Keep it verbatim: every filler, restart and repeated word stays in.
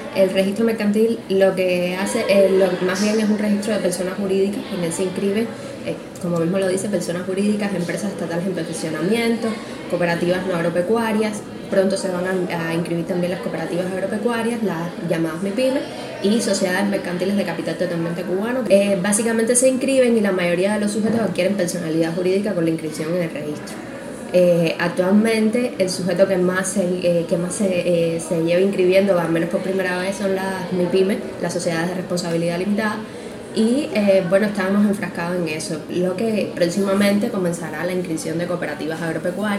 El registro mercantil lo que hace, eh, lo, más bien es un registro de personas jurídicas. En él se inscriben, eh, como mismo lo dice, personas jurídicas, empresas estatales en perfeccionamiento, cooperativas no agropecuarias. Pronto se van a, a inscribir también las cooperativas agropecuarias, las llamadas MIPYME, y sociedades mercantiles de capital totalmente cubano. Eh, básicamente se inscriben y la mayoría de los sujetos adquieren personalidad jurídica con la inscripción en el registro. Eh, actualmente el sujeto que más se, eh, que más se, eh, se lleva inscribiendo, al menos por primera vez, son las MIPYME, las sociedades de responsabilidad limitada, y eh, bueno, estábamos enfrascados en eso, lo que próximamente comenzará la inscripción de cooperativas agropecuarias.